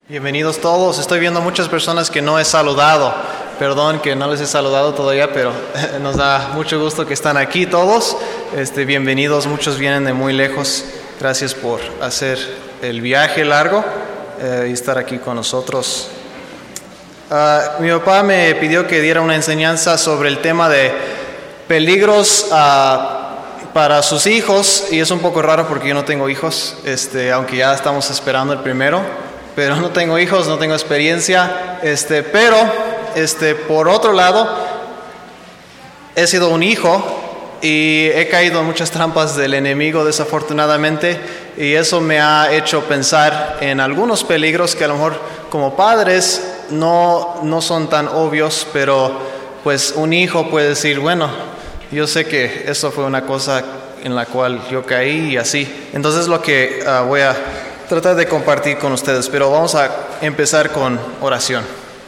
Bienvenidos todos. Estoy viendo muchas personas que no he saludado. Perdón que no les he saludado todavía, pero nos da mucho gusto que están aquí todos. Bienvenidos, muchos vienen de muy lejos. Gracias por hacer el viaje largo y estar aquí con nosotros. Mi papá me pidió que diera una enseñanza sobre el tema de peligros para sus hijos, y es un poco raro porque yo no tengo hijos, aunque ya estamos esperando el primero. Pero no tengo hijos, no tengo experiencia, pero por otro lado, he sido un hijo y he caído en muchas trampas del enemigo, desafortunadamente, y eso me ha hecho pensar en algunos peligros que a lo mejor como padres no son tan obvios, pero pues un hijo puede decir, bueno, yo sé que eso fue una cosa en la cual yo caí y así. Entonces lo que voy a tratar de compartir con ustedes, pero vamos a empezar con oración.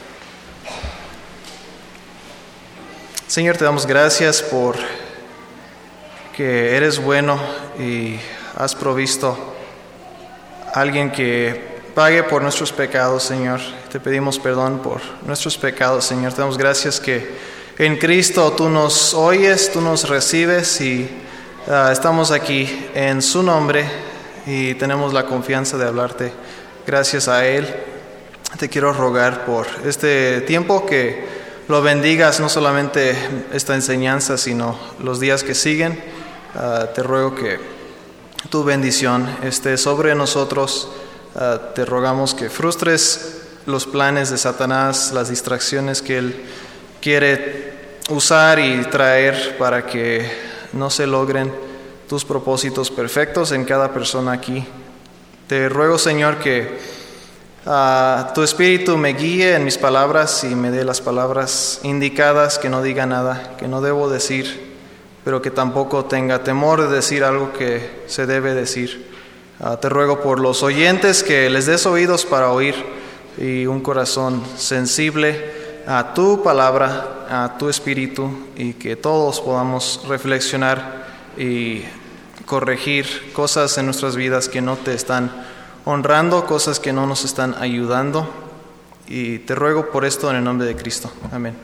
Señor, te damos gracias por que eres bueno y has provisto a alguien que pague por nuestros pecados, Señor. Te pedimos perdón por nuestros pecados, Señor. Te damos gracias que en Cristo tú nos oyes, tú nos recibes y estamos aquí en su nombre. Y tenemos la confianza de hablarte gracias a Él. Te quiero rogar por este tiempo que lo bendigas, no solamente esta enseñanza, sino los días que siguen. Te ruego que tu bendición esté sobre nosotros. Te rogamos que frustres los planes de Satanás, las distracciones que él quiere usar y traer para que no se logren tus propósitos perfectos en cada persona aquí. Te ruego, Señor, que tu Espíritu me guíe en mis palabras y me dé las palabras indicadas, que no diga nada que no debo decir, pero que tampoco tenga temor de decir algo que se debe decir. Te ruego por los oyentes que les des oídos para oír y un corazón sensible a tu palabra, a tu Espíritu, y que todos podamos reflexionar y corregir cosas en nuestras vidas que no te están honrando, cosas que no nos están ayudando. Y te ruego por esto en el nombre de Cristo. Amén.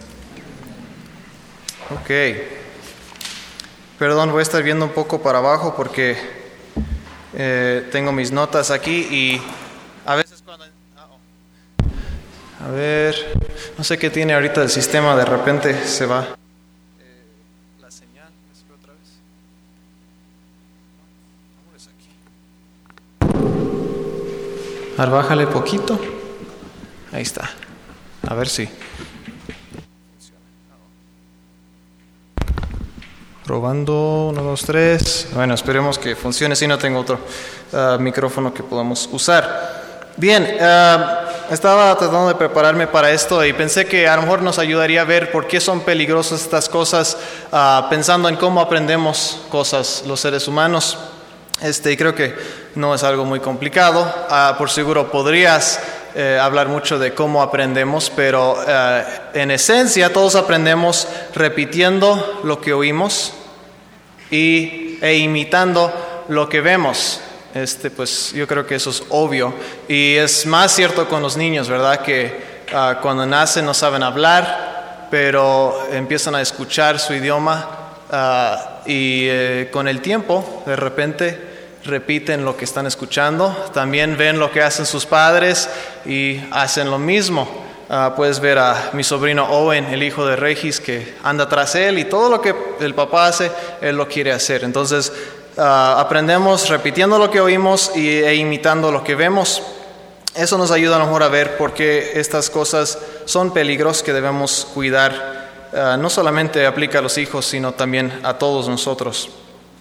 Ok. Perdón, voy a estar viendo un poco para abajo porque tengo mis notas aquí y a veces cuando... A ver, no sé qué tiene ahorita el sistema, de repente se va. La señal, otra vez. A ver, bájale poquito. Ahí está. A ver si. Probando, 1, 2, 3. Bueno, esperemos que funcione. Si no, tengo otro micrófono que podamos usar. Bien, estaba tratando de prepararme para esto y pensé que a lo mejor nos ayudaría a ver por qué son peligrosas estas cosas, pensando en cómo aprendemos cosas los seres humanos. Y creo que no es algo muy complicado. Por seguro podrías hablar mucho de cómo aprendemos, pero en esencia todos aprendemos repitiendo lo que oímos e imitando lo que vemos. Pues yo creo que eso es obvio, y es más cierto con los niños, ¿verdad? Que cuando nacen no saben hablar, pero empiezan a escuchar su idioma y con el tiempo de repente repiten lo que están escuchando. También ven lo que hacen sus padres y hacen lo mismo. Puedes ver a mi sobrino Owen, el hijo de Regis, que anda tras él, y todo lo que el papá hace, él lo quiere hacer. Entonces aprendemos repitiendo lo que oímos e imitando lo que vemos. Eso nos ayuda a lo mejor a ver por qué estas cosas son peligros que debemos cuidar. No solamente aplica a los hijos, sino también a todos nosotros.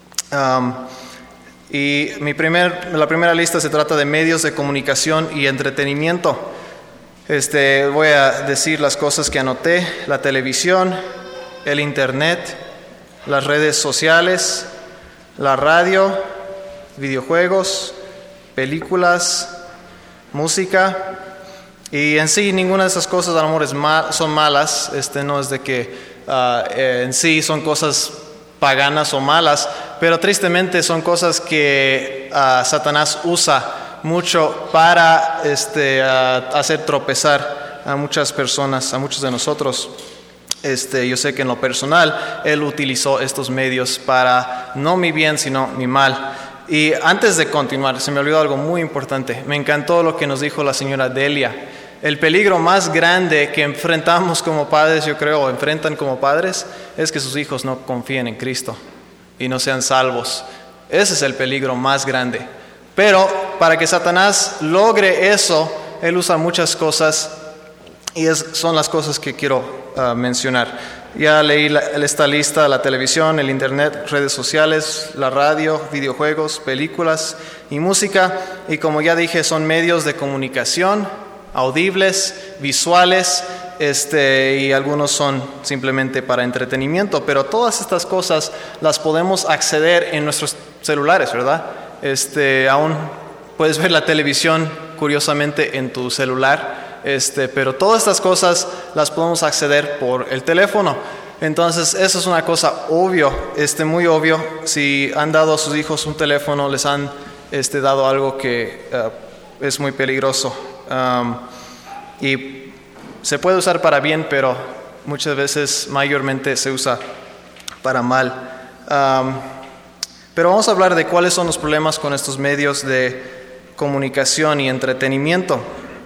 Y la primera lista se trata de medios de comunicación y entretenimiento. Voy a decir las cosas que anoté: la televisión, el internet, las redes sociales, la radio, videojuegos, películas, música. Y en sí ninguna de esas cosas a lo mejor son malas. No es de que en sí son cosas paganas o malas, pero tristemente son cosas que Satanás usa mucho para hacer tropezar a muchas personas, a muchos de nosotros. Yo sé que en lo personal Él utilizó estos medios para no mi bien, sino mi mal. Y antes de continuar, se me olvidó algo muy importante. Me encantó lo que nos dijo la señora Delia. El peligro más grande que enfrentamos como padres, yo creo, o enfrentan como padres, es que sus hijos no confíen en Cristo y no sean salvos. Ese es el peligro más grande. Pero para que Satanás logre eso, él usa muchas cosas y son las cosas que quiero mencionar. Ya leí esta lista: la televisión, el internet, redes sociales, la radio, videojuegos, películas y música. Y como ya dije, son medios de comunicación, audibles, visuales, y algunos son simplemente para entretenimiento. Pero todas estas cosas las podemos acceder en nuestros celulares, ¿verdad? Aún puedes ver la televisión, curiosamente, en tu celular. Pero todas estas cosas las podemos acceder por el teléfono. Entonces, eso es una cosa muy obvio. Si han dado a sus hijos un teléfono, les han dado algo que es muy peligroso. Y se puede usar para bien, pero muchas veces, mayormente, se usa para mal. Pero vamos a hablar de cuáles son los problemas con estos medios de comunicación y entretenimiento.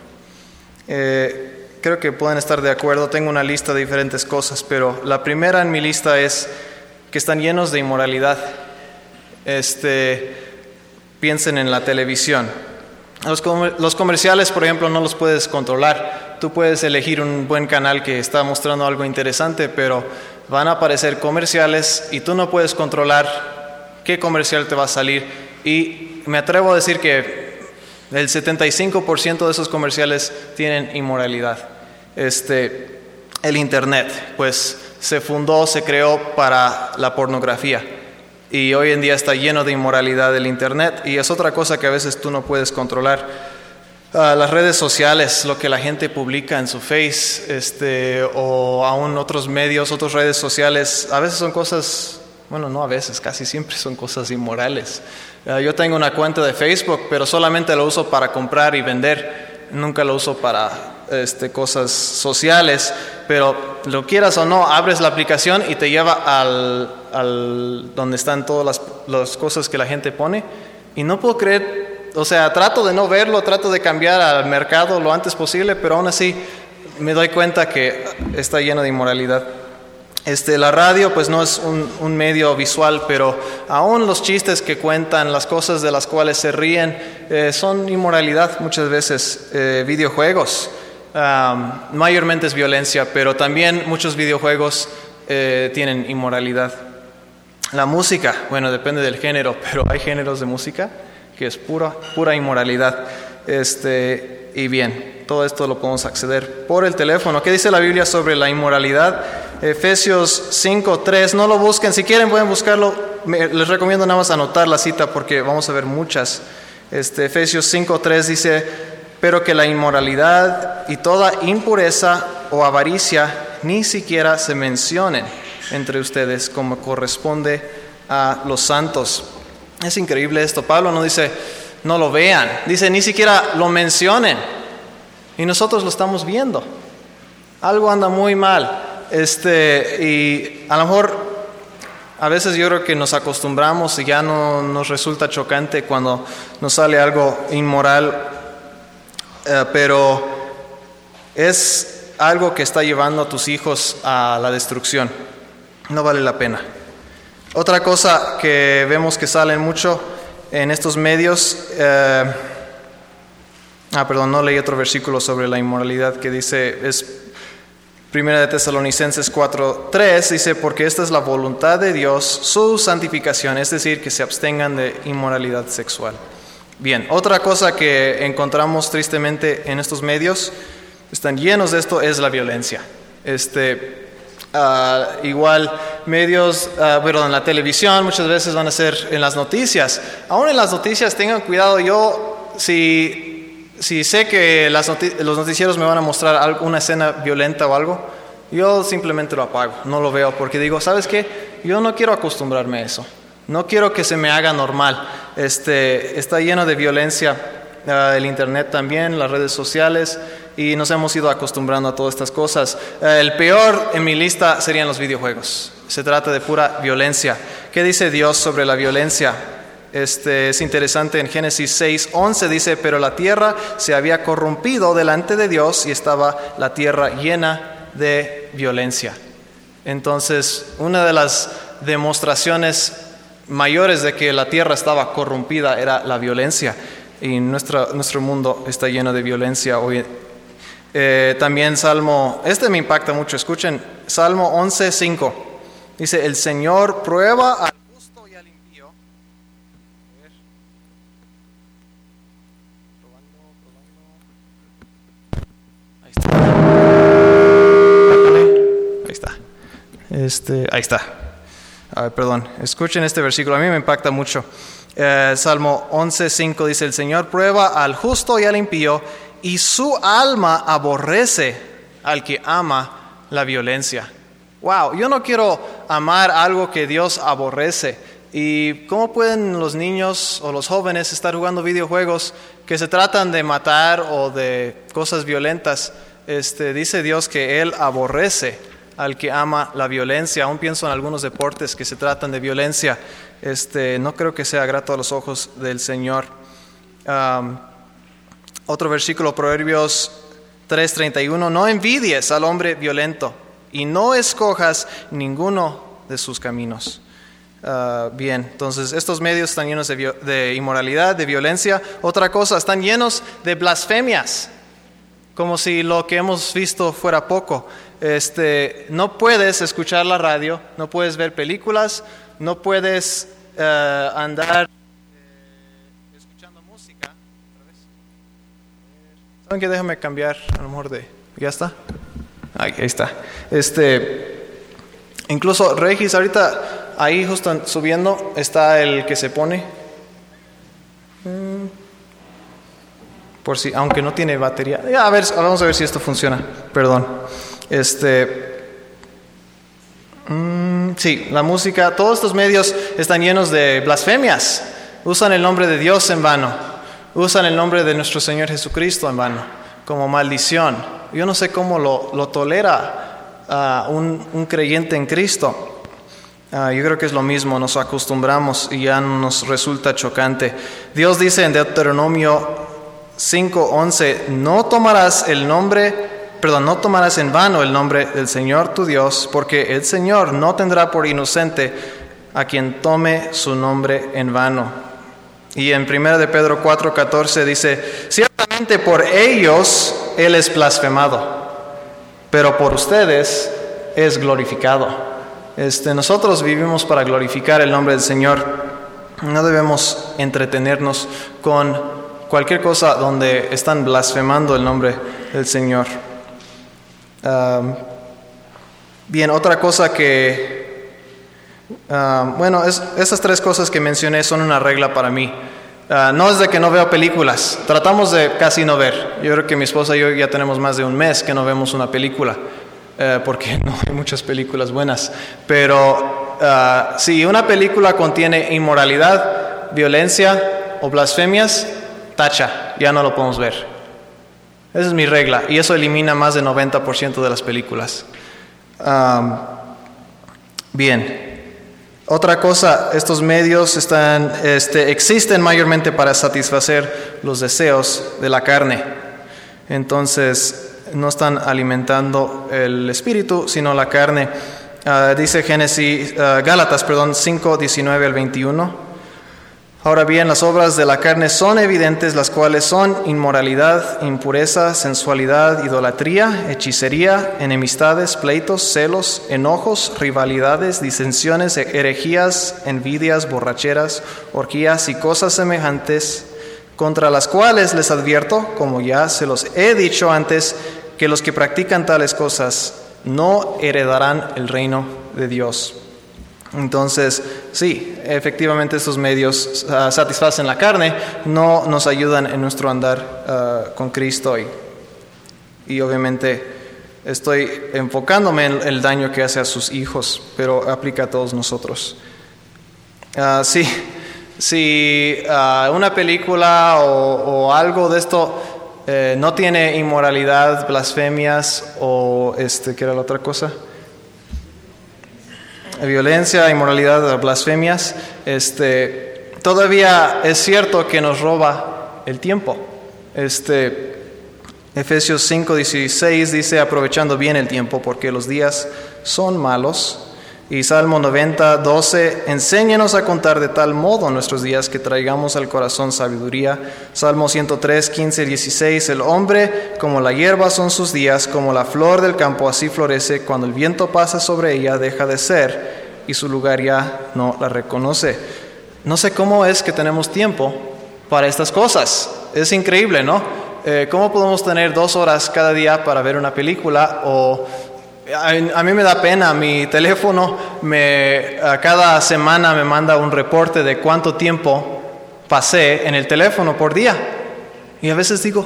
Creo que pueden estar de acuerdo. Tengo una lista de diferentes cosas, pero la primera en mi lista es que están llenos de inmoralidad. Piensen en la televisión. Los comerciales, por ejemplo, no los puedes controlar. Tú puedes elegir un buen canal que está mostrando algo interesante, pero van a aparecer comerciales y tú no puedes controlar qué comercial te va a salir. Y me atrevo a decir que el 75% de esos comerciales tienen inmoralidad. El internet, pues, se creó para la pornografía. Y hoy en día está lleno de inmoralidad el internet. Y es otra cosa que a veces tú no puedes controlar. Las redes sociales, lo que la gente publica en su Face, o aún otros medios, otras redes sociales, a veces son cosas... Bueno, no a veces, casi siempre son cosas inmorales. Yo tengo una cuenta de Facebook, pero solamente lo uso para comprar y vender. Nunca lo uso para cosas sociales. Pero lo quieras o no, abres la aplicación y te lleva al donde están todas las cosas que la gente pone. Y no puedo creer, trato de no verlo, trato de cambiar al mercado lo antes posible, pero aún así me doy cuenta que está lleno de inmoralidad. La radio pues no es un medio visual, pero aún los chistes que cuentan, las cosas de las cuales se ríen, son inmoralidad muchas veces. Videojuegos, mayormente es violencia, pero también muchos videojuegos tienen inmoralidad. La música, bueno, depende del género, pero hay géneros de música que es pura inmoralidad. Y bien, todo esto lo podemos acceder por el teléfono. ¿Qué dice la Biblia sobre la inmoralidad? Efesios 5:3, no lo busquen, si quieren pueden buscarlo. Les recomiendo nada más anotar la cita porque vamos a ver muchas. Efesios 5:3 dice: pero que la inmoralidad y toda impureza o avaricia ni siquiera se mencionen entre ustedes, como corresponde a los santos. Es increíble esto. Pablo no dice no lo vean, dice ni siquiera lo mencionen, y nosotros lo estamos viendo. Algo anda muy mal. Y a lo mejor a veces yo creo que nos acostumbramos y ya no nos resulta chocante cuando nos sale algo inmoral, pero es algo que está llevando a tus hijos a la destrucción. No vale la pena. Otra cosa que vemos que sale mucho en estos medios, no leí otro versículo sobre la inmoralidad que dice, es Primera de Tesalonicenses 4:3, dice: porque esta es la voluntad de Dios, su santificación, es decir, que se abstengan de inmoralidad sexual. Bien, otra cosa que encontramos tristemente en estos medios, están llenos de esto, es la violencia. Igual medios, en la televisión muchas veces van a ser en las noticias. Aún en las noticias tengan cuidado. Yo si sé que los noticieros me van a mostrar alguna escena violenta o algo, yo simplemente lo apago, no lo veo, porque digo, ¿sabes qué? Yo no quiero acostumbrarme a eso, no quiero que se me haga normal. Está lleno de violencia el internet también, las redes sociales, y nos hemos ido acostumbrando a todas estas cosas. El peor en mi lista serían los videojuegos. Se trata de pura violencia. ¿Qué dice Dios sobre la violencia? Es interesante, en Génesis 6:11 dice: pero la tierra se había corrompido delante de Dios y estaba la tierra llena de violencia. Entonces, una de las demostraciones mayores de que la tierra estaba corrompida era la violencia, y nuestro mundo está lleno de violencia hoy. También Salmo, me impacta mucho, escuchen, Salmo 11:5 dice: el Señor prueba al justo y al impío. Ahí está. Perdón, escuchen este versículo, a mí me impacta mucho. Salmo 11:5 dice: el Señor prueba al justo y al impío, y su alma aborrece al que ama la violencia. Wow, yo no quiero amar algo que Dios aborrece. ¿Y cómo pueden los niños o los jóvenes estar jugando videojuegos que se tratan de matar o de cosas violentas? Dice Dios que Él aborrece al que ama la violencia. Aún pienso en algunos deportes que se tratan de violencia. No creo que sea grato a los ojos del Señor. Otro versículo, Proverbios 3:31: no envidies al hombre violento y no escojas ninguno de sus caminos. Bien, entonces estos medios están llenos de inmoralidad, de violencia. Otra cosa, están llenos de blasfemias, como si lo que hemos visto fuera poco. No puedes escuchar la radio, no puedes ver películas, no puedes andar escuchando música. ¿Saben qué? Déjame cambiar a lo mejor ¿ya está? Ahí está. Incluso Regis, ahorita ahí justo subiendo está el que se pone. Por si, aunque no tiene batería. Vamos a ver si esto funciona. Perdón. Sí, la música, todos estos medios están llenos de blasfemias. Usan el nombre de Dios en vano. Usan el nombre de nuestro Señor Jesucristo en vano, como maldición. Yo no sé cómo lo tolera un creyente en Cristo. Yo creo que es lo mismo, nos acostumbramos y ya nos resulta chocante. Dios dice en Deuteronomio 5:11: no tomarás en vano el nombre del Señor tu Dios, porque el Señor no tendrá por inocente a quien tome su nombre en vano. Y en 1 de Pedro 4:14 dice: ciertamente por ellos Él es blasfemado, pero por ustedes es glorificado. Nosotros vivimos para glorificar el nombre del Señor. No debemos entretenernos con cualquier cosa donde están blasfemando el nombre del Señor. Bien, otra cosa que... esas tres cosas que mencioné son una regla para mí. No es de que no veo películas, tratamos de casi no ver. Yo creo que mi esposa y yo ya tenemos más de un mes que no vemos una película, porque no hay muchas películas buenas. Pero si una película contiene inmoralidad, violencia o blasfemias, tacha, ya no lo podemos ver. Esa es mi regla, y eso elimina más del 90% de las películas. Bien. Otra cosa, estos medios existen mayormente para satisfacer los deseos de la carne. Entonces, no están alimentando el espíritu, sino la carne. Dice Gálatas 5:19 al 21. Ahora bien, las obras de la carne son evidentes, las cuales son inmoralidad, impureza, sensualidad, idolatría, hechicería, enemistades, pleitos, celos, enojos, rivalidades, disensiones, herejías, envidias, borracheras, orgías y cosas semejantes, contra las cuales les advierto, como ya se los he dicho antes, que los que practican tales cosas no heredarán el reino de Dios. Entonces, sí, efectivamente estos medios satisfacen la carne, no nos ayudan en nuestro andar con Cristo. Y obviamente estoy enfocándome en el daño que hace a sus hijos, pero aplica a todos nosotros. Sí, si una película o algo de esto no tiene inmoralidad, blasfemias o ¿qué era la otra cosa? Violencia, inmoralidad, blasfemias, todavía es cierto que nos roba el tiempo. Efesios 5:16 dice, aprovechando bien el tiempo porque los días son malos. Y Salmo 90:12, enséñanos a contar de tal modo nuestros días que traigamos al corazón sabiduría. Salmo 103:15-16, el hombre como la hierba son sus días, como la flor del campo así florece, cuando el viento pasa sobre ella deja de ser y su lugar ya no la reconoce. No sé cómo es que tenemos tiempo para estas cosas, es increíble, ¿no? ¿Cómo podemos tener 2 horas cada día para ver una película? O a mí me da pena, mi teléfono cada semana me manda un reporte de cuánto tiempo pasé en el teléfono por día. Y a veces digo,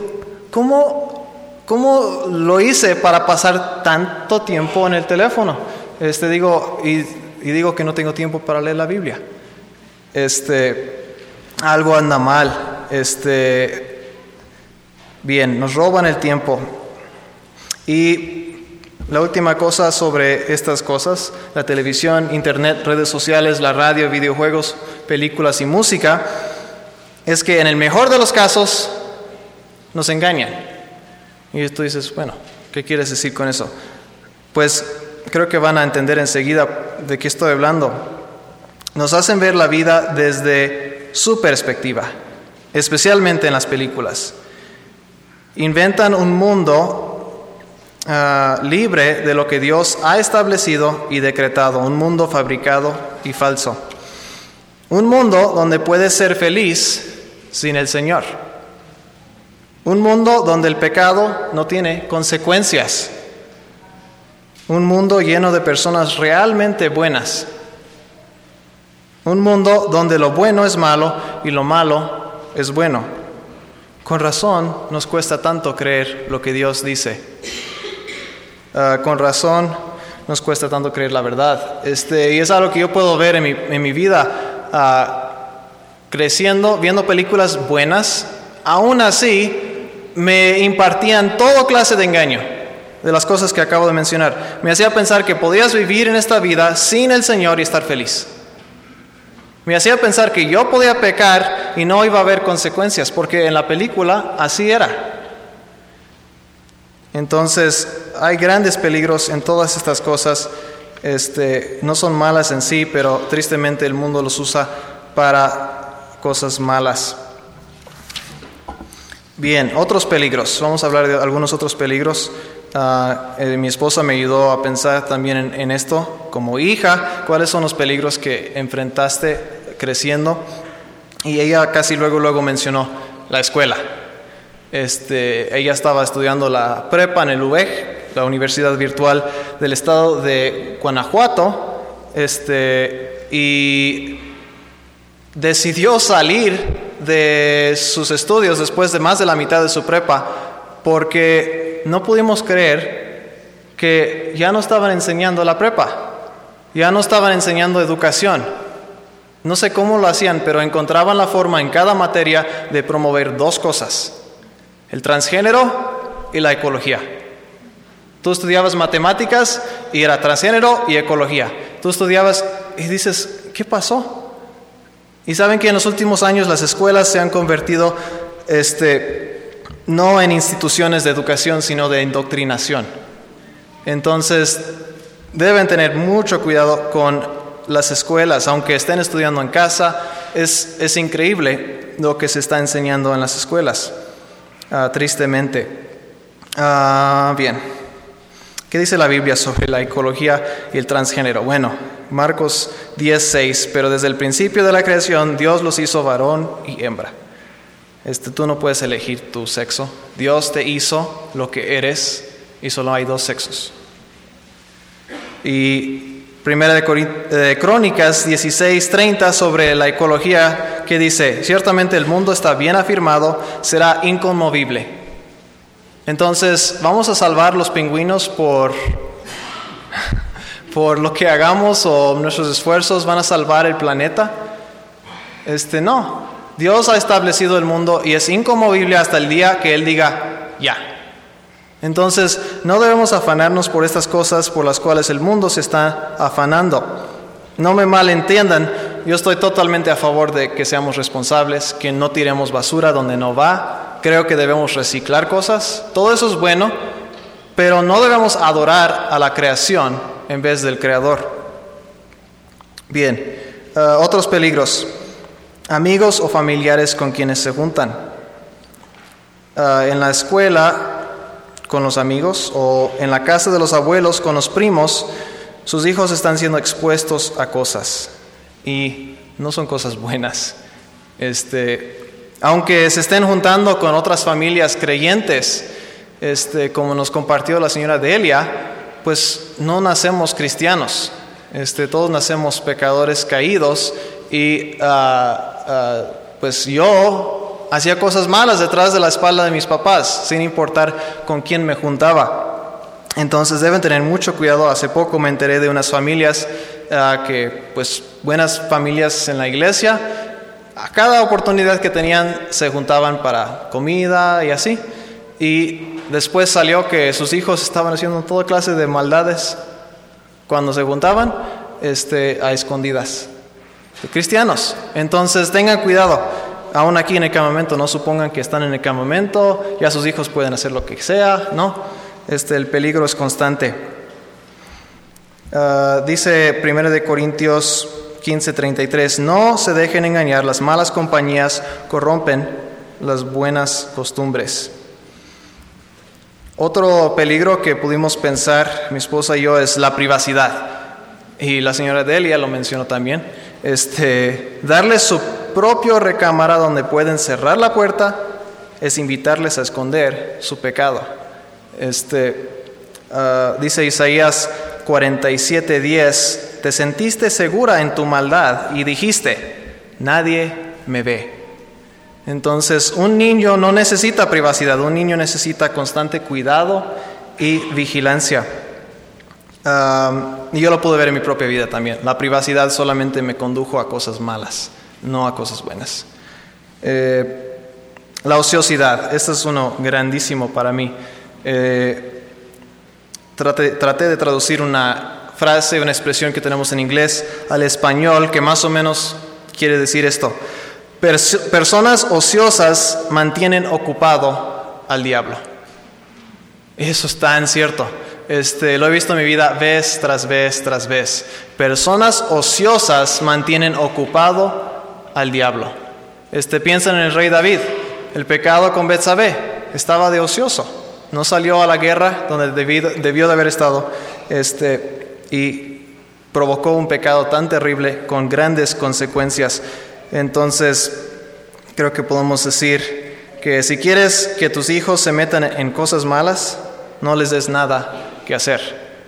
¿cómo lo hice para pasar tanto tiempo en el teléfono? Digo que no tengo tiempo para leer la Biblia. Algo anda mal. Bien, nos roban el tiempo. Y la última cosa sobre estas cosas, la televisión, internet, redes sociales, la radio, videojuegos, películas y música, es que en el mejor de los casos nos engañan. Y tú dices, bueno, ¿qué quieres decir con eso? Pues creo que van a entender enseguida de qué estoy hablando. Nos hacen ver la vida desde su perspectiva, especialmente en las películas. Inventan un mundo libre de lo que Dios ha establecido y decretado, un mundo fabricado y falso. Un mundo donde puedes ser feliz sin el Señor. Un mundo donde el pecado no tiene consecuencias. Un mundo lleno de personas realmente buenas. Un mundo donde lo bueno es malo y lo malo es bueno. Con razón nos cuesta tanto creer lo que Dios dice. Con razón nos cuesta tanto creer la verdad. Y es algo que yo puedo ver en mi vida, creciendo, viendo películas buenas. Aún así, me impartían toda clase de engaño de las cosas que acabo de mencionar. Me hacía pensar que podías vivir en esta vida sin el Señor y estar feliz. Me hacía pensar que yo podía pecar y no iba a haber consecuencias, porque en la película así era. Entonces, hay grandes peligros en todas estas cosas. No son malas en sí, pero tristemente el mundo los usa para cosas malas. Bien, otros peligros. Vamos a hablar de algunos otros peligros. Mi esposa me ayudó a pensar también en esto. Como hija, ¿cuáles son los peligros que enfrentaste creciendo? Y ella casi luego mencionó la escuela. Ella estaba estudiando la prepa en el UVEG, la Universidad Virtual del Estado de Guanajuato, y decidió salir de sus estudios después de más de la mitad de su prepa, porque no pudimos creer que ya no estaban enseñando la prepa, ya no estaban enseñando educación. No sé cómo lo hacían, pero encontraban la forma en cada materia de promover 2 cosas: el transgénero y la ecología. Tú estudiabas matemáticas y era transgénero y ecología. Tú estudiabas y dices, ¿qué pasó? Y saben que en los últimos años las escuelas se han convertido no en instituciones de educación, sino de indoctrinación. Entonces, deben tener mucho cuidado con las escuelas, aunque estén estudiando en casa. Es increíble lo que se está enseñando en las escuelas. Tristemente. Bien, ¿qué dice la Biblia sobre la ecología y el transgénero? Bueno, Marcos 10:6, pero desde el principio de la creación Dios los hizo varón y hembra. Tú no puedes elegir tu sexo. Dios te hizo lo que eres y solo hay 2 sexos. Y Primera de Crónicas 16:30 sobre la ecología, que dice, ciertamente el mundo está bien afirmado, será inconmovible. Entonces, ¿vamos a salvar los pingüinos por lo que hagamos o nuestros esfuerzos van a salvar el planeta? No. Dios ha establecido el mundo y es inconmovible hasta el día que Él diga ya. Entonces, no debemos afanarnos por estas cosas por las cuales el mundo se está afanando. No me malentiendan, yo estoy totalmente a favor de que seamos responsables, que no tiremos basura donde no va. Creo que debemos reciclar cosas, todo eso es bueno, pero no debemos adorar a la creación en vez del Creador. Bien, otros peligros. Amigos o familiares con quienes se juntan. En la escuela con los amigos o en la casa de los abuelos con los primos, sus hijos están siendo expuestos a cosas y no son cosas buenas. Aunque se estén juntando con otras familias creyentes, como nos compartió la señora Delia, pues no nacemos cristianos. Todos nacemos pecadores caídos y pues yo hacía cosas malas detrás de la espalda de mis papás, sin importar con quién me juntaba. Entonces deben tener mucho cuidado. Hace poco me enteré de unas familias pues buenas familias en la iglesia, a cada oportunidad que tenían se juntaban para comida y así. Y después salió que sus hijos estaban haciendo toda clase de maldades cuando se juntaban a escondidas. Cristianos. Entonces tengan cuidado. Aún aquí en el campamento, no supongan que están en el campamento, ya sus hijos pueden hacer lo que sea, ¿no? El peligro es constante. Dice 1 Corintios 15:33, no se dejen engañar, las malas compañías corrompen las buenas costumbres. Otro peligro que pudimos pensar, mi esposa y yo, es la privacidad. Y la señora Delia lo mencionó también. Darles su propio recámara donde pueden cerrar la puerta es invitarles a esconder su pecado. Dice Isaías 47:10, te sentiste segura en tu maldad y dijiste, nadie me ve. Entonces, un niño no necesita privacidad, un niño necesita constante cuidado y vigilancia. Y yo lo pude ver en mi propia vida también. La privacidad solamente me condujo a cosas malas, no a cosas buenas. La ociosidad, este es uno grandísimo para mí. Traté de traducir una frase, una expresión que tenemos en inglés al español que más o menos quiere decir esto. Personas ociosas mantienen ocupado al diablo. Eso es tan cierto. Lo he visto en mi vida vez tras vez tras vez. Personas ociosas mantienen ocupado al diablo. Piensan en el rey David. El pecado con Betsabé, estaba de ocioso. No salió a la guerra donde debió de haber estado. Y provocó un pecado tan terrible con grandes consecuencias. Entonces, creo que podemos decir que si quieres que tus hijos se metan en cosas malas, no les des nada que hacer.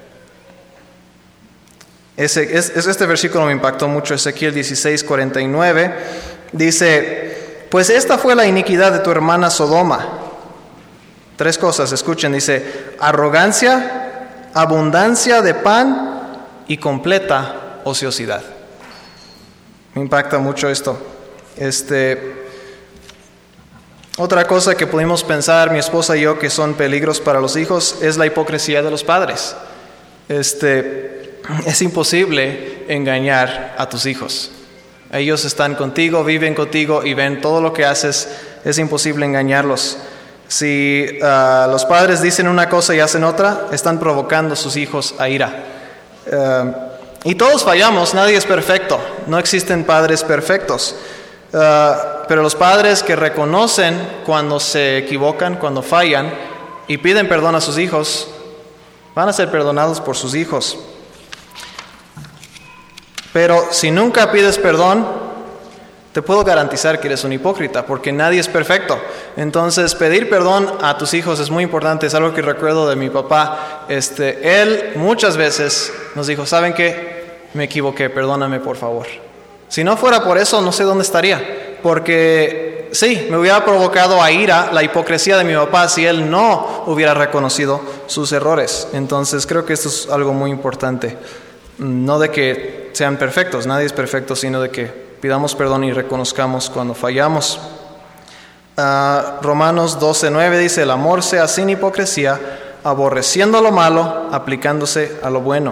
Este versículo me impactó mucho. Ezequiel 16:49 dice, pues esta fue la iniquidad de tu hermana Sodoma. 3 cosas, escuchen, dice, arrogancia, abundancia de pan y completa ociosidad. Me impacta mucho esto. Otra cosa que pudimos pensar, mi esposa y yo, que son peligros para los hijos, es la hipocresía de los padres. Es imposible engañar a tus hijos. Ellos están contigo, viven contigo y ven todo lo que haces. Es imposible engañarlos. Si los padres dicen una cosa y hacen otra, están provocando a sus hijos a ira. Y todos fallamos, nadie es perfecto. No existen padres perfectos. Pero los padres que reconocen cuando se equivocan, cuando fallan y piden perdón a sus hijos, van a ser perdonados por sus hijos. Pero si nunca pides perdón, te puedo garantizar que eres un hipócrita, porque nadie es perfecto. Entonces, pedir perdón a tus hijos es muy importante. Es algo que recuerdo de mi papá. Él muchas veces nos dijo, ¿saben qué? Me equivoqué, perdóname por favor. Si no fuera por eso, no sé dónde estaría. Porque sí, me hubiera provocado a ira la hipocresía de mi papá si él no hubiera reconocido sus errores. Entonces, creo que esto es algo muy importante. No de que sean perfectos, nadie es perfecto, sino de que pidamos perdón y reconozcamos cuando fallamos. Romanos 12:9 dice: el amor sea sin hipocresía, aborreciendo lo malo, aplicándose a lo bueno.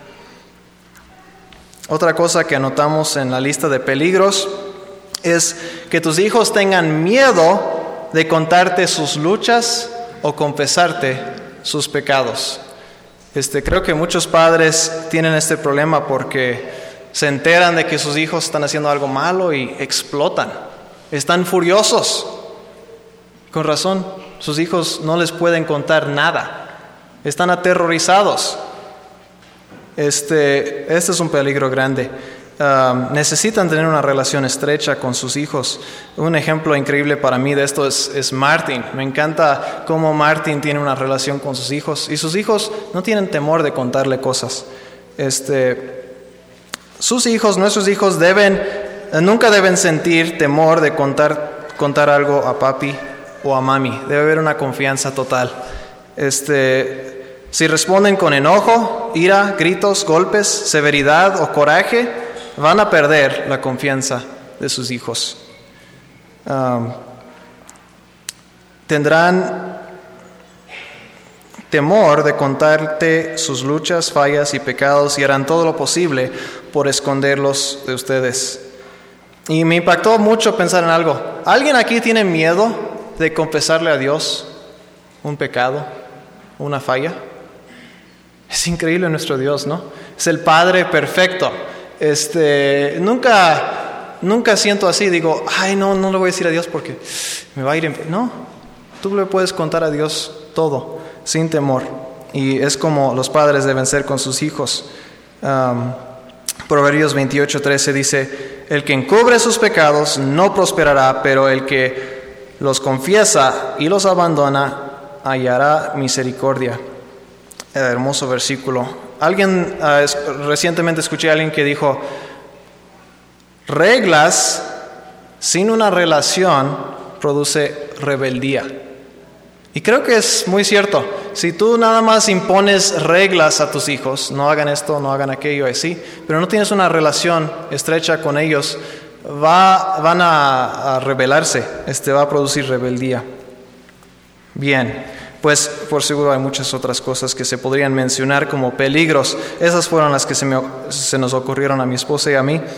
Otra cosa que anotamos en la lista de peligros es que tus hijos tengan miedo de contarte sus luchas o confesarte sus pecados. Creo que muchos padres tienen este problema porque se enteran de que sus hijos están haciendo algo malo y explotan. Están furiosos. Con razón, sus hijos no les pueden contar nada. Están aterrorizados. Este es un peligro grande. Necesitan tener una relación estrecha con sus hijos. Un ejemplo increíble para mí de esto es Martin. Me encanta cómo Martin tiene una relación con sus hijos. Y sus hijos no tienen temor de contarle cosas. Nuestros hijos nunca deben sentir temor de contar algo a papi o a mami. Debe haber una confianza total. Si responden con enojo, ira, gritos, golpes, severidad o coraje, van a perder la confianza de sus hijos. Tendrán temor de contarte sus luchas, fallas y pecados y harán todo lo posible por esconderlos de ustedes. Y me impactó mucho pensar en algo. ¿Alguien aquí tiene miedo de confesarle a Dios un pecado, una falla? Es increíble nuestro Dios, ¿no? Es el Padre perfecto. Nunca siento así, digo, ay, no le voy a decir a Dios porque me va a ir. No, tú le puedes contar a Dios todo, sin temor. Y es como los padres deben ser con sus hijos. Proverbios 28:13 dice: el que encubre sus pecados no prosperará, pero el que los confiesa y los abandona hallará misericordia. Hermoso versículo. Recientemente escuché a alguien que dijo: reglas sin una relación produce rebeldía. Y creo que es muy cierto. Si tú nada más impones reglas a tus hijos, no hagan esto, no hagan aquello, así, pero no tienes una relación estrecha con ellos, van a rebelarse. Va a producir rebeldía. Bien. Pues por seguro hay muchas otras cosas que se podrían mencionar como peligros. Esas fueron las que se nos ocurrieron a mi esposa y a mí.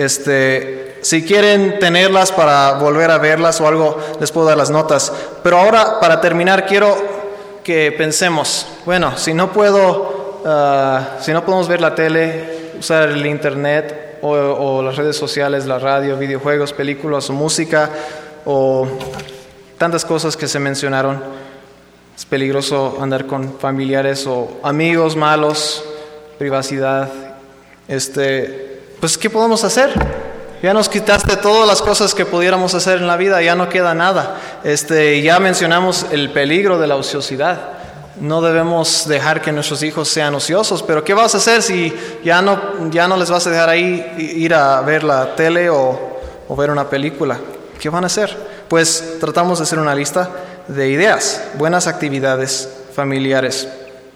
Si quieren tenerlas para volver a verlas o algo, les puedo dar las notas. Pero ahora, para terminar, quiero que pensemos, bueno, si no podemos ver la tele, usar el internet o las redes sociales, la radio, videojuegos, películas o música o tantas cosas que se mencionaron. Es peligroso andar con familiares o amigos malos, privacidad. Pues, ¿qué podemos hacer? Ya nos quitaste todas las cosas que pudiéramos hacer en la vida, ya no queda nada. Ya mencionamos el peligro de la ociosidad. No debemos dejar que nuestros hijos sean ociosos, pero ¿qué vas a hacer si ya no les vas a dejar ahí ir a ver la tele o ver una película? ¿Qué van a hacer? Pues tratamos de hacer una lista de ideas, buenas actividades familiares.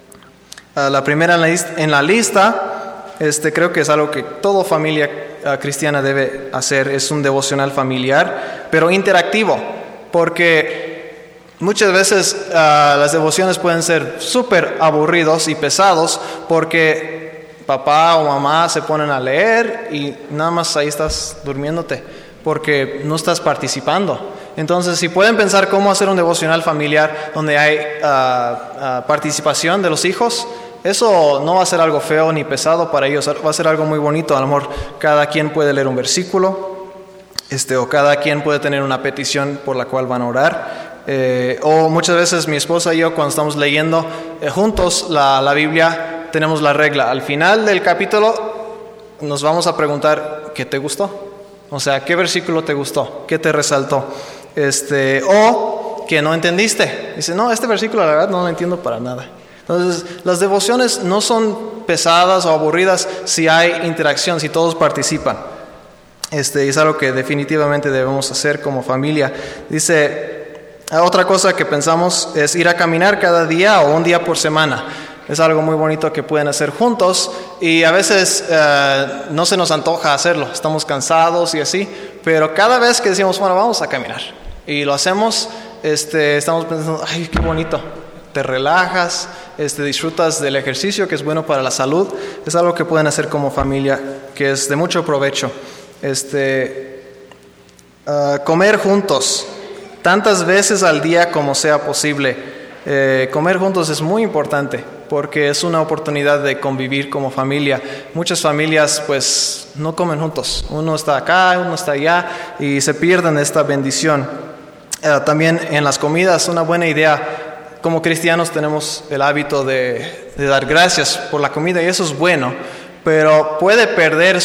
La primera en la lista, creo que es algo que toda familia cristiana debe hacer, es un devocional familiar, pero interactivo, porque muchas veces las devociones pueden ser súper aburridos y pesados, porque papá o mamá se ponen a leer y nada más ahí estás durmiéndote, porque no estás participando. Entonces, si pueden pensar cómo hacer un devocional familiar donde hay participación de los hijos, eso no va a ser algo feo ni pesado para ellos, va a ser algo muy bonito. A lo mejor cada quien puede leer un versículo, o cada quien puede tener una petición por la cual van a orar. O muchas veces mi esposa y yo, cuando estamos leyendo juntos la Biblia, tenemos la regla. Al final del capítulo nos vamos a preguntar, ¿qué te gustó? O sea, ¿qué versículo te gustó? ¿Qué te resaltó? O que no entendiste. Dice, no, este versículo la verdad no lo entiendo para nada. Entonces, las devociones no son pesadas o aburridas si hay interacción, si todos participan. Es algo que definitivamente debemos hacer como familia. Dice, otra cosa que pensamos es ir a caminar cada día o un día por semana. Es algo muy bonito que pueden hacer juntos y a veces no se nos antoja hacerlo, estamos cansados y así, pero cada vez que decimos, bueno, vamos a caminar y lo hacemos, estamos pensando, ay, qué bonito, te relajas, disfrutas del ejercicio que es bueno para la salud, es algo que pueden hacer como familia, que es de mucho provecho. Comer juntos, tantas veces al día como sea posible. Comer juntos es muy importante porque es una oportunidad de convivir como familia. Muchas familias pues no comen juntos, uno está acá, uno está allá y se pierden esta bendición. También en las comidas, una buena idea. Como cristianos tenemos el hábito de dar gracias por la comida y eso es bueno, pero puede perder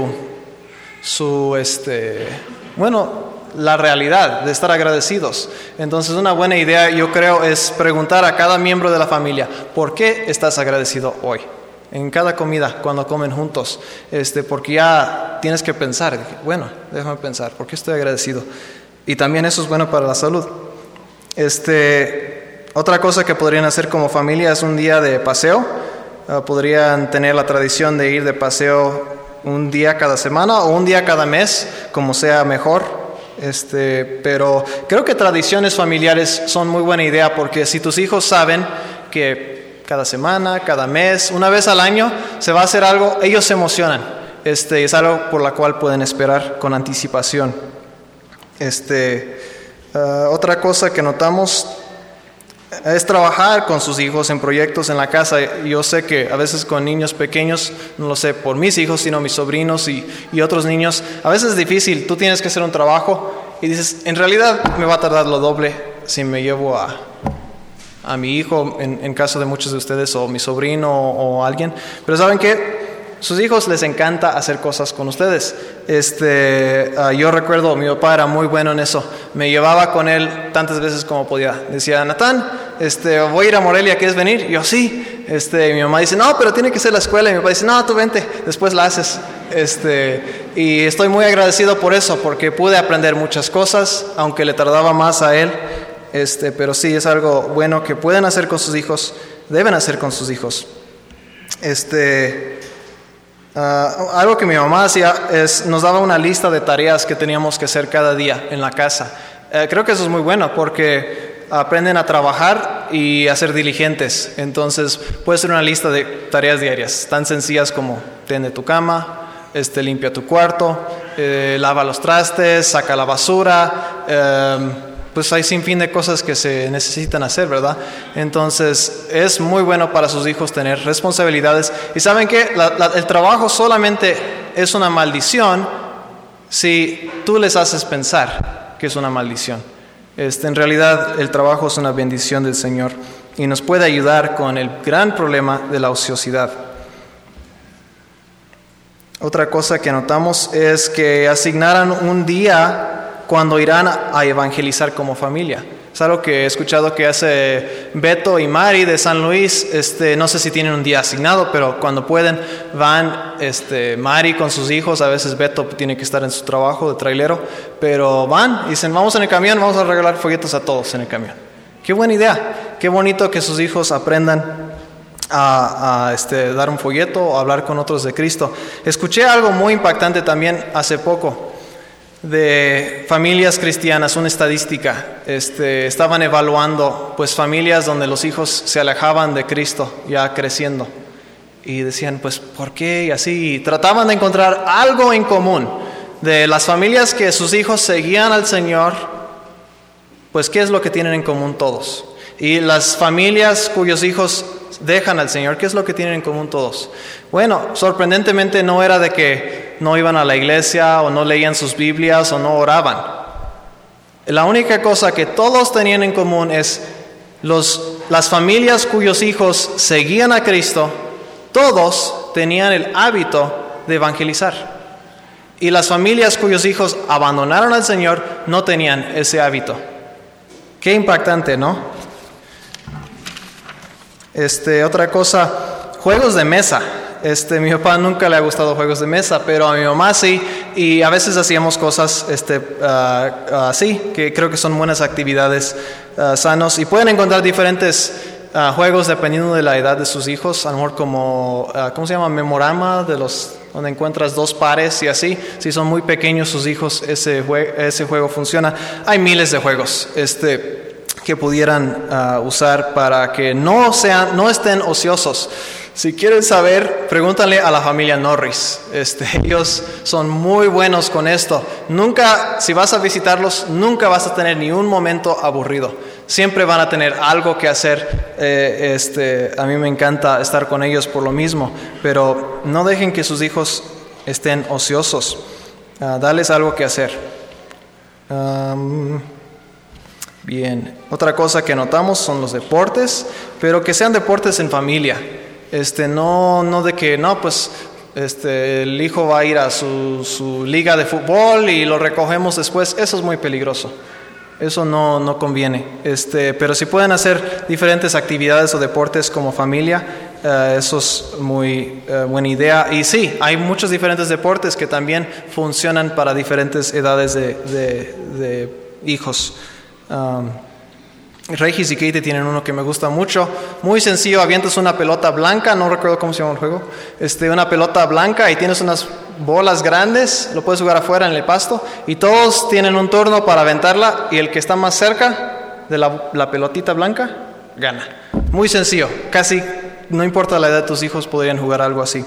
la realidad de estar agradecidos. Entonces una buena idea, yo creo, es preguntar a cada miembro de la familia, ¿por qué estás agradecido hoy? En cada comida, cuando comen juntos, porque ya tienes que pensar, bueno, déjame pensar, ¿por qué estoy agradecido? Y también eso es bueno para la salud. Otra cosa que podrían hacer como familia es un día de paseo. Podrían tener la tradición de ir de paseo un día cada semana o un día cada mes, como sea mejor. Pero creo que tradiciones familiares son muy buena idea porque si tus hijos saben que cada semana, cada mes, una vez al año se va a hacer algo, ellos se emocionan. Es algo por la cual pueden esperar con anticipación. Otra cosa que notamos es trabajar con sus hijos en proyectos en la casa. Yo sé que a veces con niños pequeños, no lo sé por mis hijos, sino mis sobrinos y otros niños, a veces es difícil, tú tienes que hacer un trabajo y dices, en realidad me va a tardar lo doble si me llevo a mi hijo, en caso de muchos de ustedes, o mi sobrino o alguien, pero ¿saben qué? Sus hijos les encanta hacer cosas con ustedes. Yo recuerdo, mi papá era muy bueno en eso. Me llevaba con él tantas veces como podía. Decía, Natán, voy a ir a Morelia, ¿quieres venir? Y yo, sí. Mi mamá dice, no, pero tiene que ser la escuela. Y mi papá dice, no, tú vente, después la haces. Y estoy muy agradecido por eso, porque pude aprender muchas cosas, aunque le tardaba más a él. Pero sí, es algo bueno que pueden hacer con sus hijos, deben hacer con sus hijos. Algo que mi mamá hacía nos daba una lista de tareas que teníamos que hacer cada día en la casa. Creo que eso es muy bueno porque aprenden a trabajar y a ser diligentes. Entonces puede ser una lista de tareas diarias tan sencillas como tiende tu cama, limpia tu cuarto, lava los trastes, saca la basura. Pues hay sin fin de cosas que se necesitan hacer, ¿verdad? Entonces es muy bueno para sus hijos tener responsabilidades. Y saben que el trabajo solamente es una maldición si tú les haces pensar que es una maldición. En realidad el trabajo es una bendición del Señor y nos puede ayudar con el gran problema de la ociosidad. Otra cosa que notamos es que asignaran un día cuando irán a evangelizar como familia. Es algo que he escuchado que hace Beto y Mari de San Luis. No sé si tienen un día asignado, pero cuando pueden van Mari con sus hijos. A veces Beto tiene que estar en su trabajo de trailero, pero van y dicen, vamos en el camión, vamos a regalar folletos a todos en el camión. Qué buena idea, qué bonito que sus hijos aprendan a dar un folleto o hablar con otros de Cristo. Escuché algo muy impactante también hace poco de familias cristianas, una estadística. Estaban evaluando pues familias donde los hijos se alejaban de Cristo ya creciendo y decían pues ¿por qué? Y así trataban de encontrar algo en común de las familias que sus hijos seguían al Señor. Pues ¿qué es lo que tienen en común todos? Y las familias cuyos hijos dejan al Señor, ¿qué es lo que tienen en común todos? Bueno, sorprendentemente no era de que no iban a la iglesia o no leían sus Biblias o no oraban. La única cosa que todos tenían en común es las familias cuyos hijos seguían a Cristo, todos tenían el hábito de evangelizar. Y las familias cuyos hijos abandonaron al Señor no tenían ese hábito. Qué impactante, ¿no? Otra cosa, juegos de mesa. Mi papá nunca le ha gustado juegos de mesa, pero a mi mamá sí, y a veces hacíamos cosas así, que creo que son buenas actividades sanos, y pueden encontrar diferentes juegos dependiendo de la edad de sus hijos, a lo mejor como, ¿cómo se llama? Memorama, donde encuentras 2 pares y así. Si son muy pequeños sus hijos, ese juego funciona. Hay miles de juegos que pudieran usar para que no estén ociosos. Si quieren saber, pregúntale a la familia Norris. Ellos son muy buenos con esto. Si vas a visitarlos, nunca vas a tener ni un momento aburrido. Siempre van a tener algo que hacer. A mí me encanta estar con ellos por lo mismo. Pero no dejen que sus hijos estén ociosos. Dales algo que hacer. Bien. Otra cosa que notamos son los deportes, pero que sean deportes en familia. No de que, el hijo va a ir a su liga de fútbol y lo recogemos después. Eso es muy peligroso. Eso no conviene. Pero si pueden hacer diferentes actividades o deportes como familia, eso es muy buena idea. Y sí, hay muchos diferentes deportes que también funcionan para diferentes edades de hijos. Regis y Katie tienen uno que me gusta mucho, muy sencillo. Avientas una pelota blanca, no recuerdo cómo se llama el juego, una pelota blanca y tienes unas bolas grandes, lo puedes jugar afuera en el pasto y todos tienen un turno para aventarla y el que está más cerca de la pelotita blanca gana. Muy sencillo, casi no importa la edad de tus hijos, podrían jugar algo así.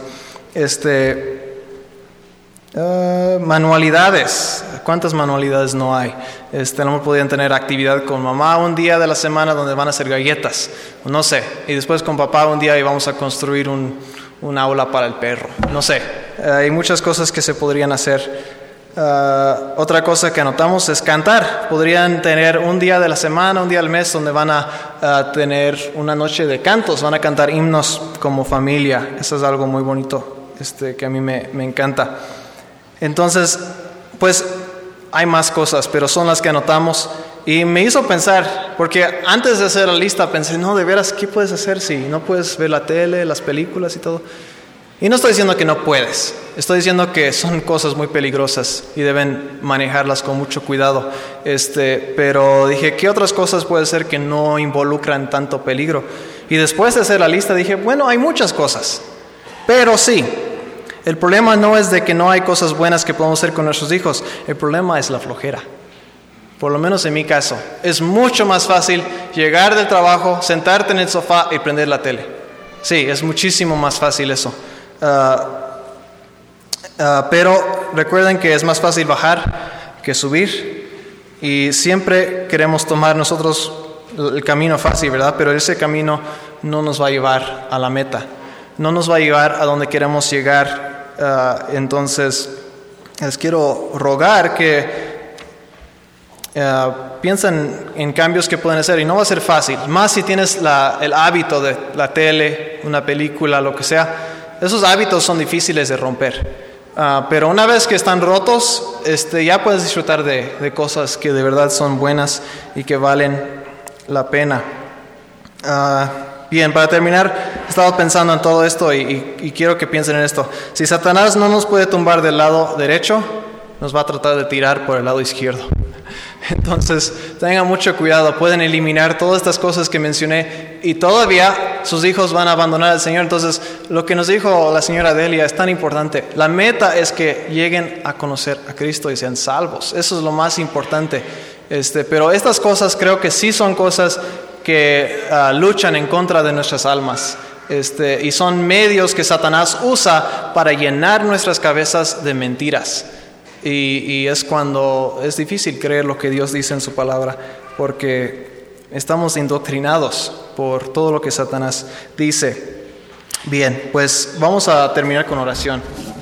Manualidades. ¿Cuántas manualidades no hay? A lo mejor podrían tener actividad con mamá un día de la semana donde van a hacer galletas, no sé, y después con papá un día y vamos a construir un aula para el perro, no sé. Hay muchas cosas que se podrían hacer. Otra cosa que anotamos es cantar. Podrían tener un día de la semana, un día al mes donde van a tener una noche de cantos, van a cantar himnos como familia. Eso es algo muy bonito, que a mí me encanta. Entonces, pues hay más cosas, pero son las que anotamos. Y me hizo pensar, porque antes de hacer la lista pensé, no, de veras, ¿qué puedes hacer si no puedes ver la tele, las películas y todo? Y no estoy diciendo que no puedes, estoy diciendo que son cosas muy peligrosas y deben manejarlas con mucho cuidado. Pero dije, ¿qué otras cosas puede ser que no involucran tanto peligro? Y después de hacer la lista dije, bueno, hay muchas cosas, pero sí. El problema no es de que no hay cosas buenas que podemos hacer con nuestros hijos. El problema es la flojera. Por lo menos en mi caso. Es mucho más fácil llegar del trabajo, sentarte en el sofá y prender la tele. Sí, es muchísimo más fácil eso. Pero recuerden que es más fácil bajar que subir. Y siempre queremos tomar nosotros el camino fácil, ¿verdad? Pero ese camino no nos va a llevar a la meta. No nos va a llevar a donde queremos llegar. Entonces les quiero rogar que piensen en cambios que pueden hacer, y no va a ser fácil, más si tienes el hábito de la tele, una película, lo que sea. Esos hábitos son difíciles de romper, pero una vez que están rotos, ya puedes disfrutar de cosas que de verdad son buenas y que valen la pena. Bien, para terminar, he estado pensando en todo esto y quiero que piensen en esto. Si Satanás no nos puede tumbar del lado derecho, nos va a tratar de tirar por el lado izquierdo. Entonces, tengan mucho cuidado. Pueden eliminar todas estas cosas que mencioné y todavía sus hijos van a abandonar al Señor. Entonces, lo que nos dijo la señora Delia es tan importante. La meta es que lleguen a conocer a Cristo y sean salvos. Eso es lo más importante. Pero estas cosas creo que sí son cosas que luchan en contra de nuestras almas, y son medios que Satanás usa para llenar nuestras cabezas de mentiras, y es cuando es difícil creer lo que Dios dice en su palabra, porque estamos indoctrinados por todo lo que Satanás dice. Bien, pues vamos a terminar con oración.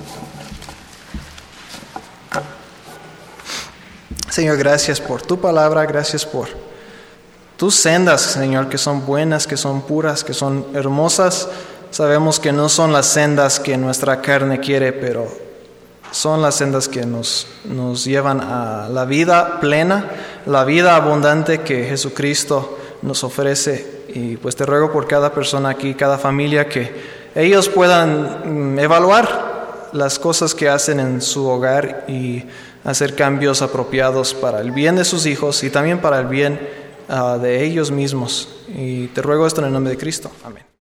Señor, gracias por tu palabra, gracias por tus sendas, Señor, que son buenas, que son puras, que son hermosas. Sabemos que no son las sendas que nuestra carne quiere, pero son las sendas que nos llevan a la vida plena, la vida abundante que Jesucristo nos ofrece. Y pues te ruego por cada persona aquí, cada familia, que ellos puedan evaluar las cosas que hacen en su hogar y hacer cambios apropiados para el bien de sus hijos y también para el bien de ellos mismos. Y te ruego esto en el nombre de Cristo. Amén.